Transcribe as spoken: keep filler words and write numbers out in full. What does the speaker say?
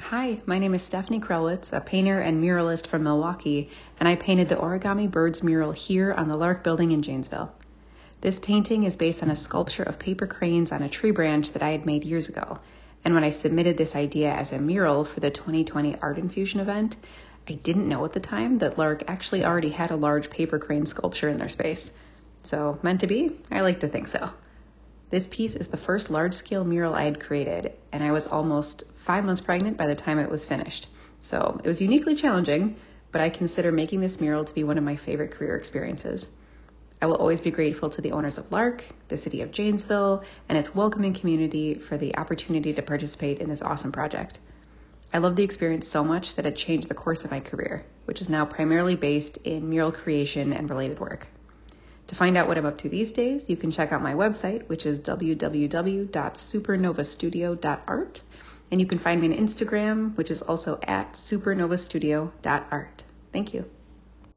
Hi, my name is Stephanie Krelwitz, a painter and muralist from Milwaukee, and I painted the Origami Birds mural here on the Lark Building in Janesville. This painting is based on a sculpture of paper cranes on a tree branch that I had made years ago, and when I submitted this idea as a mural for the twenty twenty Art Infusion event, I didn't know at the time that Lark actually already had a large paper crane sculpture in their space. So, meant to be? I like to think so. This piece is the first large-scale mural I had created, and I was almost five months pregnant by the time it was finished. So it was uniquely challenging, but I consider making this mural to be one of my favorite career experiences. I will always be grateful to the owners of Lark, the city of Janesville, and its welcoming community for the opportunity to participate in this awesome project. I love the experience so much that it changed the course of my career, which is now primarily based in mural creation and related work. To find out what I'm up to these days, you can check out my website, which is w w w dot supernova studio dot art, and you can find me on Instagram, which is also at supernova studio dot art. Thank you.